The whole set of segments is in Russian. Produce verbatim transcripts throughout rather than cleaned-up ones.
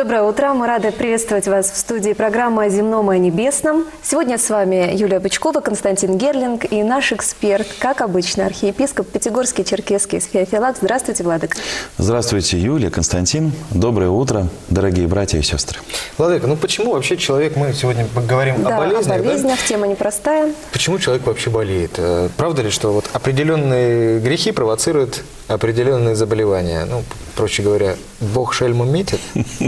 Доброе утро. Мы рады приветствовать вас в студии программы «О земном и о небесном». Сегодня с вами Юлия Бычкова, Константин Герлинг и наш эксперт, как обычно, архиепископ Пятигорский, Черкесский Феофилакт. Здравствуйте, владыка. Здравствуйте, Юлия, Константин. Доброе утро, дорогие братья и сестры. Владыка, ну почему вообще человек, мы сегодня говорим да, о болезнях, о болезнях, да? тема непростая. Почему человек вообще болеет? Правда ли, что вот определенные грехи провоцируют определенные заболевания? Ну, проще говоря, Бог шельму метит?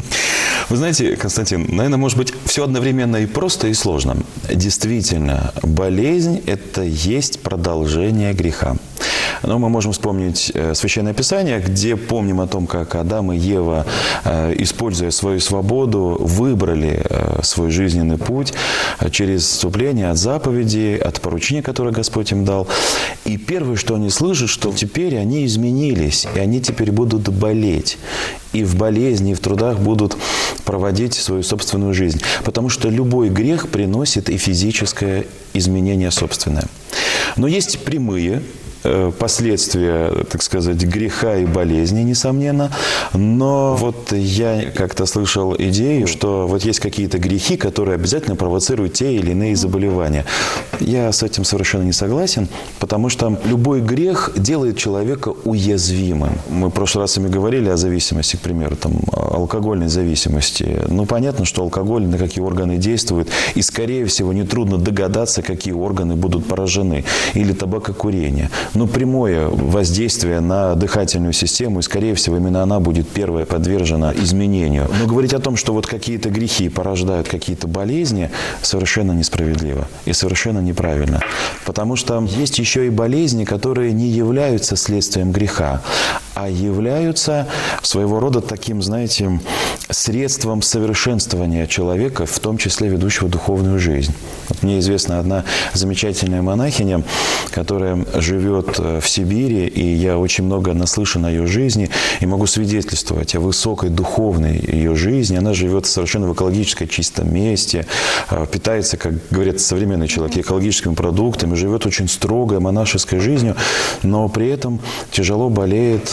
Вы знаете, Константин, наверное, может быть, все одновременно и просто, и сложно. Действительно, болезнь – это есть продолжение греха. Но мы можем вспомнить Священное Писание, где помним о том, как Адам и Ева, используя свою свободу, выбрали свой жизненный путь через отступление от заповедей, от поручения, которое Господь им дал. И первое, что они слышат, что теперь они изменились, и они теперь будут болеть. И в болезни, и в трудах будут проводить свою собственную жизнь. Потому что любой грех приносит и физическое изменение собственное. Но есть прямые последствия, так сказать, греха и болезни, несомненно. Но вот я как-то слышал идею, что вот есть какие-то грехи, которые обязательно провоцируют те или иные заболевания. Я с этим совершенно не согласен, потому что любой грех делает человека уязвимым. Мы в прошлый раз с вами говорили о зависимости, к примеру, там, алкогольной зависимости. Ну, понятно, что алкоголь на какие органы действует, и, скорее всего, нетрудно догадаться, какие органы будут поражены. Или табакокурение. Ну, прямое воздействие на дыхательную систему, и, скорее всего, именно она будет первая подвержена изменению. Но говорить о том, что вот какие-то грехи порождают какие-то болезни, совершенно несправедливо и совершенно неправильно. Потому что есть еще и болезни, которые не являются следствием греха, а являются своего рода таким, знаете, средством совершенствования человека, в том числе ведущего духовную жизнь. Вот мне известна одна замечательная монахиня, которая живет в Сибири, и я очень много наслышан о ее жизни, и могу свидетельствовать о высокой духовной ее жизни. Она живет совершенно в экологически чистом месте, питается, как говорят современные человеки, экологическими продуктами, живет очень строгой монашеской жизнью, но при этом тяжело болеет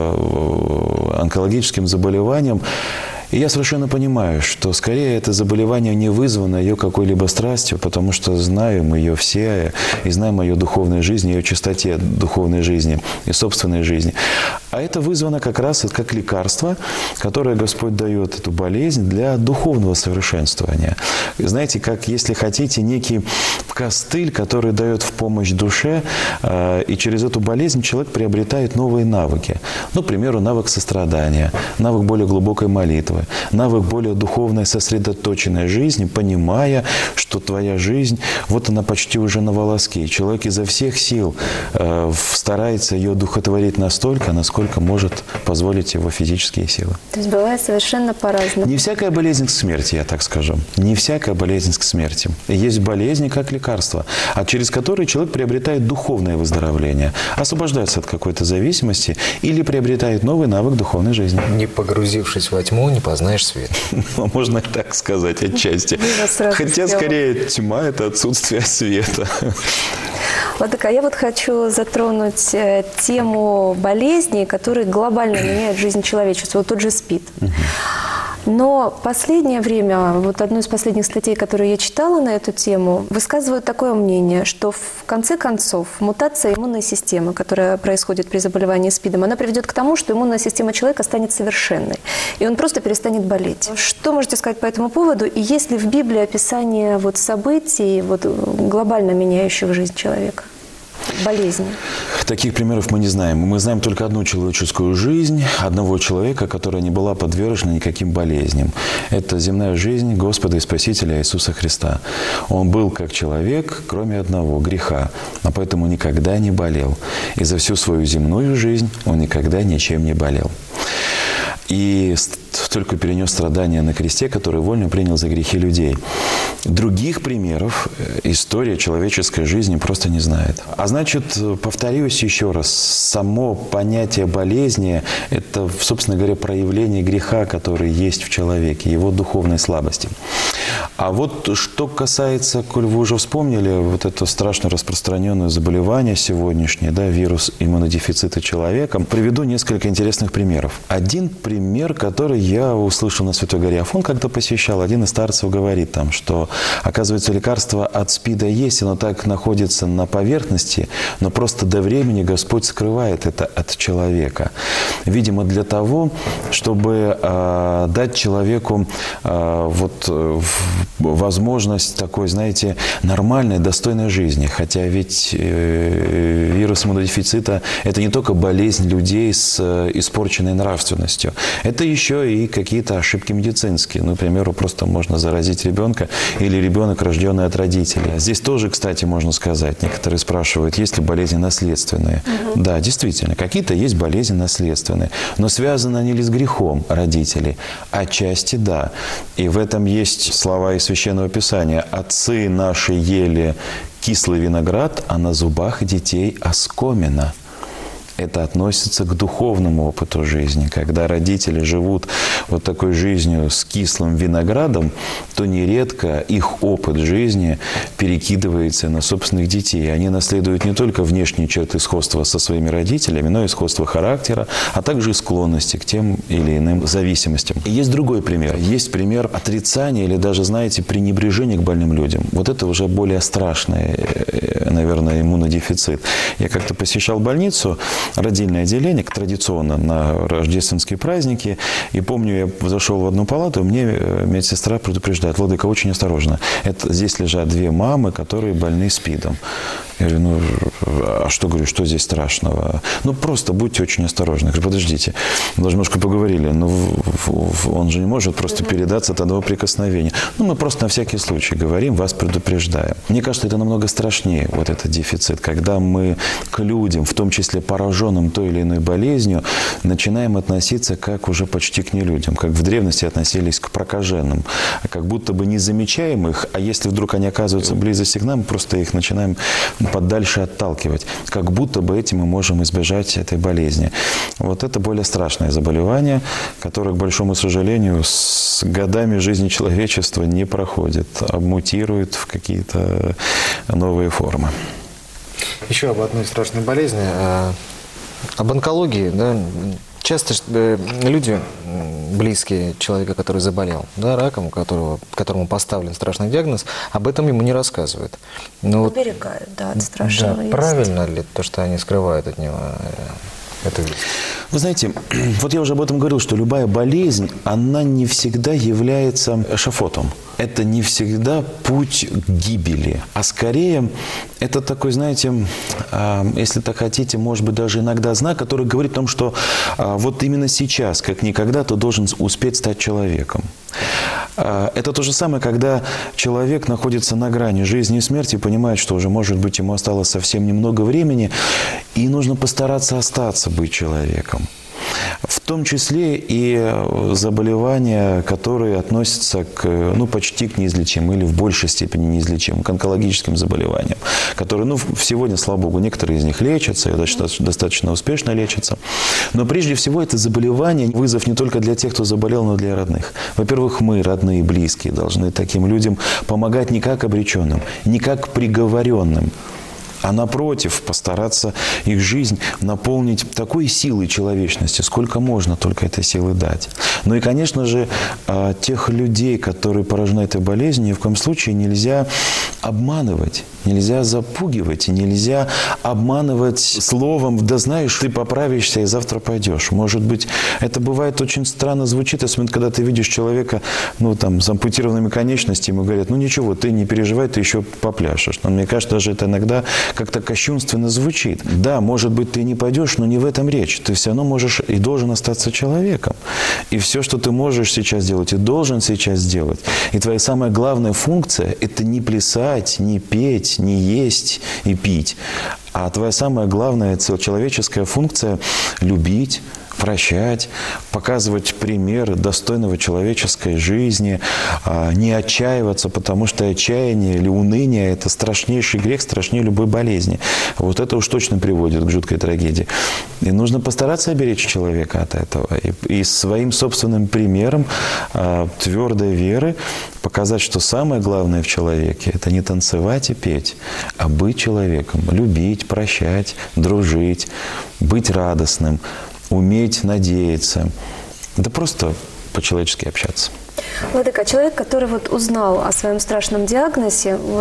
онкологическим заболеванием. И я совершенно понимаю, что скорее это заболевание не вызвано ее какой-либо страстью, потому что знаем ее все, и знаем о ее духовной жизни, ее чистоте духовной жизни и собственной жизни. А это вызвано как раз как лекарство, которое Господь дает, эту болезнь, для духовного совершенствования. Знаете, как, если хотите, некий костыль, который дает в помощь душе, и через эту болезнь человек приобретает новые навыки. Ну, к примеру, навык сострадания, навык более глубокой молитвы, навык более духовной, сосредоточенной жизни, понимая, что твоя жизнь, вот она почти уже на волоске. И человек изо всех сил э, старается ее духотворить настолько, насколько может позволить его физические силы. То есть бывает совершенно по-разному. Не всякая болезнь к смерти, я так скажу. Не всякая болезнь к смерти. Есть болезни как лекарства, а через которые человек приобретает духовное выздоровление, освобождается от какой-то зависимости или приобретает новый навык духовной жизни. Не погрузившись во тьму, не познаешь свет. Можно и так сказать, отчасти. Хотя, скорее, тьма – это отсутствие света. Владыка, я вот хочу затронуть тему болезней, которые глобально меняют жизнь человечества. Вот тот же СПИД. Угу. Но последнее время, вот одну из последних статей, которые я читала на эту тему, высказывают такое мнение, что в конце концов мутация иммунной системы, которая происходит при заболевании СПИДом, она приведет к тому, что иммунная система человека станет совершенной, и он просто перестанет болеть. Что можете сказать по этому поводу? И есть ли в Библии описание вот событий, вот, глобально меняющих жизнь человека? Болезни. Таких примеров мы не знаем. Мы знаем только одну человеческую жизнь, одного человека, которая не была подвержена никаким болезням. Это земная жизнь Господа и Спасителя Иисуса Христа. Он был как человек, кроме одного – греха, а поэтому никогда не болел. И за всю свою земную жизнь он никогда ничем не болел. И только перенес страдания на кресте, который вольно принял за грехи людей. Других примеров история человеческой жизни просто не знает. А значит, повторюсь еще раз, само понятие болезни – это, собственно говоря, проявление греха, который есть в человеке, его духовной слабости. А вот что касается, коль вы уже вспомнили, вот это страшно распространенное заболевание сегодняшнее, да, вирус иммунодефицита человека, приведу несколько интересных примеров. Один пример, который я услышал на Святой горе Афон, когда посещал, один из старцев говорит там, что, оказывается, лекарство от СПИДа есть, оно так находится на поверхности, но просто до времени Господь скрывает это от человека. Видимо, для того, чтобы э, дать человеку э, вот, э, возможность такой, знаете, нормальной, достойной жизни. Хотя ведь э, вирус иммунодефицита – это не только болезнь людей с э, испорченной нравственностью. Это еще и какие-то ошибки медицинские. Ну, к примеру, просто можно заразить ребенка или ребенок, рожденный от родителей. Здесь тоже, кстати, можно сказать, некоторые спрашивают, есть ли болезни наследственные. Угу. Да, действительно, какие-то есть болезни наследственные. Но связаны они ли с грехом родителей? Отчасти да. И в этом есть слова из Священного Писания. «Отцы наши ели кислый виноград, а на зубах детей оскомина». Это относится к духовному опыту жизни. Когда родители живут вот такой жизнью с кислым виноградом, то нередко их опыт жизни перекидывается на собственных детей. Они наследуют не только внешние черты сходства со своими родителями, но и сходство характера, а также и склонности к тем или иным зависимостям. И есть другой пример. Есть пример отрицания или даже, знаете, пренебрежения к больным людям. Вот это уже более страшный, наверное, иммунодефицит. Я как-то посещал больницу, родильное отделение, традиционно на рождественские праздники. И помню, я зашел в одну палату, мне медсестра предупреждает: Владыка, очень осторожно. Это, здесь лежат две мамы, которые больны СПИДом. Я говорю, ну, а что, говорю, что здесь страшного? Ну, просто будьте очень осторожны. Я говорю, подождите, мы даже немножко поговорили. Ну, он же не может просто передаться от одного прикосновения. Ну, мы просто на всякий случай говорим, вас предупреждаем. Мне кажется, это намного страшнее, вот этот дефицит, когда мы к людям, в том числе пораженным той или иной болезнью, начинаем относиться как уже почти к нелюдям, как в древности относились к прокаженным, как будто бы не замечаем их, а если вдруг они оказываются в близости к нам, просто их начинаем подальше отталкивать, как будто бы этим мы можем избежать этой болезни. Вот это более страшное заболевание, которое, к большому сожалению, с годами жизни человечества не проходит, а мутирует в какие-то новые формы. Еще об одной страшной болезни, об онкологии, да. Часто люди, близкие человека, который заболел, да, раком, у которого, которому поставлен страшный диагноз, об этом ему не рассказывают. Но оберегают, да, от страшного. Да, правильно ли то, что они скрывают от него эту весть? Вы знаете, вот я уже об этом говорил, что любая болезнь, она не всегда является эшафотом. Это не всегда путь к гибели, а скорее это такой, знаете, если так хотите, может быть, даже иногда знак, который говорит о том, что вот именно сейчас, как никогда, ты должен успеть стать человеком. Это то же самое, когда человек находится на грани жизни и смерти, понимает, что уже, может быть, ему осталось совсем немного времени, и нужно постараться остаться быть человеком. В том числе и заболевания, которые относятся к, ну, почти к неизлечимым или в большей степени неизлечимым, к онкологическим заболеваниям, которые, ну, сегодня, слава богу, некоторые из них лечатся и достаточно, достаточно успешно лечатся. Но прежде всего это заболевание вызов не только для тех, кто заболел, но и для родных. Во-первых, мы, родные и близкие, должны таким людям помогать не как обреченным, не как приговоренным, а напротив, постараться их жизнь наполнить такой силой человечности, сколько можно только этой силы дать. Ну и, конечно же, тех людей, которые поражены этой болезнью, ни в коем случае нельзя обманывать, нельзя запугивать, нельзя обманывать словом: да знаешь, ты поправишься и завтра пойдешь. Может быть, это бывает очень странно звучит, особенно когда ты видишь человека, ну, там, с ампутированными конечностями, и говорят: ну ничего, ты не переживай, ты еще попляшешь. Но мне кажется, даже это иногда как-то кощунственно звучит. Да, может быть, ты не пойдешь, но не в этом речь. Ты все равно можешь и должен остаться человеком. И все, что ты можешь сейчас делать и должен сейчас сделать. И твоя самая главная функция – это не плясать, не петь, не есть и пить. А твоя самая главная человеческая функция – любить, прощать, показывать пример достойного человеческой жизни, не отчаиваться, потому что отчаяние или уныние – это страшнейший грех, страшнее любой болезни. Вот это уж точно приводит к жуткой трагедии. И нужно постараться оберечь человека от этого. И, и своим собственным примером твердой веры показать, что самое главное в человеке – это не танцевать и петь, а быть человеком, любить, прощать, дружить, быть радостным, уметь надеяться, да просто по-человечески общаться. Владыка, человек, который вот узнал о своем страшном диагнозе, вот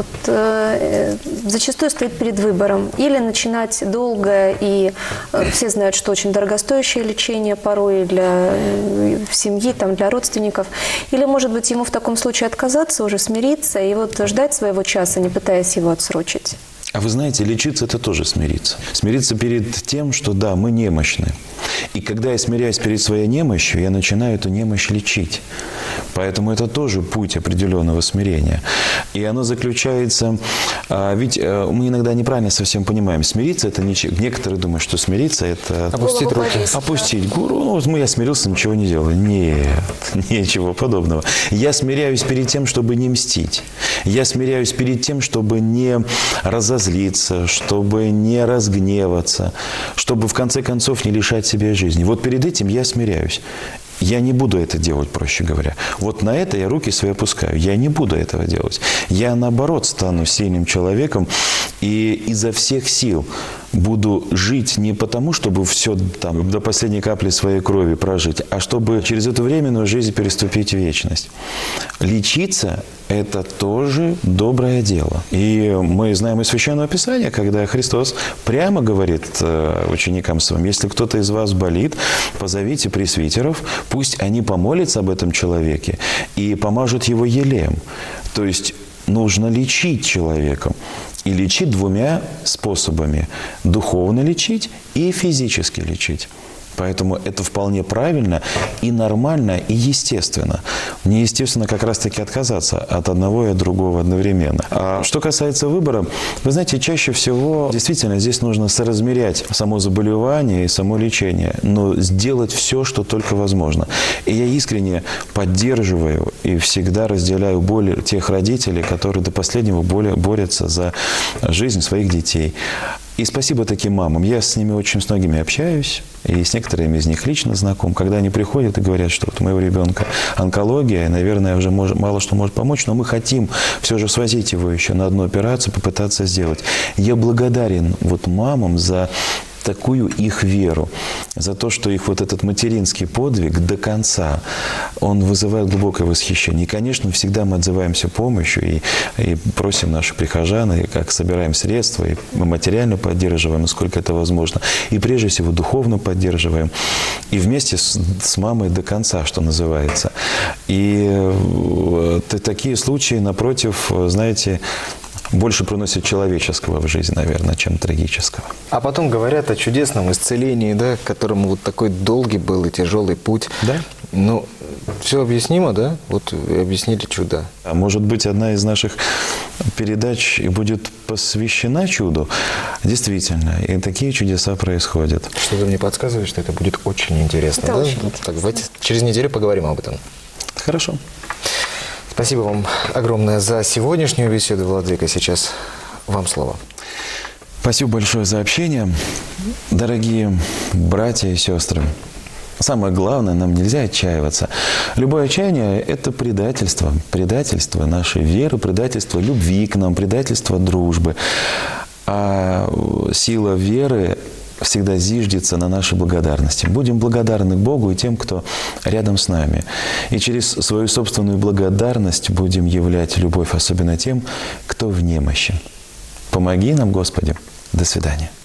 э, зачастую стоит перед выбором: или начинать долгое, и э, все знают, что очень дорогостоящее лечение порой для э, семьи, там, для родственников, или, может быть, ему в таком случае отказаться, уже смириться и вот ждать своего часа, не пытаясь его отсрочить. А вы знаете, лечиться – это тоже смириться. Смириться перед тем, что да, мы немощны. И когда я смиряюсь перед своей немощью, я начинаю эту немощь лечить. Поэтому это тоже путь определенного смирения. И оно заключается… Ведь мы иногда неправильно совсем понимаем. Смириться – это ничего. Некоторые думают, что смириться – это… Опустить руки. Опустить гуру. Ну, вот я смирился, ничего не делаю. Нет, ничего подобного. Я смиряюсь перед тем, чтобы не мстить. Я смиряюсь перед тем, чтобы не разозлиться, чтобы не разгневаться, чтобы в конце концов не лишать себя жизни. Вот перед этим я смиряюсь. Я не буду это делать, проще говоря. Вот на это я руки свои опускаю. Я не буду этого делать. Я, наоборот, стану сильным человеком и изо всех сил буду жить не потому, чтобы все там до последней капли своей крови прожить, а чтобы через эту временную жизнь переступить в вечность. Лечиться – это тоже доброе дело. И мы знаем из Священного Писания, когда Христос прямо говорит ученикам своим: если кто-то из вас болит, позовите пресвитеров, пусть они помолятся об этом человеке и помажут его елеем. То есть нужно лечить человека. И лечить двумя способами. Духовно лечить и физически лечить. Поэтому это вполне правильно и нормально, и естественно. Неестественно как раз-таки отказаться от одного и от другого одновременно. А что касается выбора, вы знаете, чаще всего действительно здесь нужно соразмерять само заболевание и само лечение, но сделать все, что только возможно. И я искренне поддерживаю и всегда разделяю боль тех родителей, которые до последнего борются за жизнь своих детей. И спасибо таким мамам. Я с ними очень с многими общаюсь, и с некоторыми из них лично знаком. Когда они приходят и говорят, что вот у моего ребенка онкология, и, наверное, уже мож, мало что может помочь, но мы хотим все же свозить его еще на одну операцию, попытаться сделать. Я благодарен вот мамам за такую их веру, за то, что их вот этот материнский подвиг до конца, он вызывает глубокое восхищение. И, конечно, всегда мы отзываемся помощью и, и просим наших прихожан, и как собираем средства, и мы материально поддерживаем, насколько это возможно, и прежде всего духовно поддерживаем, и вместе с, с мамой до конца, что называется. И э, такие случаи, напротив, знаете, больше приносит человеческого в жизнь, наверное, чем трагического. А потом говорят о чудесном исцелении, да, к которому вот такой долгий был и тяжелый путь. Да. Ну, все объяснимо, да? Вот объяснили чудо. А может быть, одна из наших передач и будет посвящена чуду? Действительно, и такие чудеса происходят. Что-то мне подсказывает, что это будет очень интересно. Это да? очень Так, давайте через неделю поговорим об этом. Хорошо. Спасибо вам огромное за сегодняшнюю беседу, Владыка. Сейчас вам слово. Спасибо большое за общение. Дорогие братья и сестры, самое главное, нам нельзя отчаиваться. Любое отчаяние – это предательство. Предательство нашей веры, предательство любви к нам, предательство дружбы. А сила веры всегда зиждется на нашей благодарности. Будем благодарны Богу и тем, кто рядом с нами. И через свою собственную благодарность будем являть любовь, особенно тем, кто в немощи. Помоги нам, Господи. До свидания.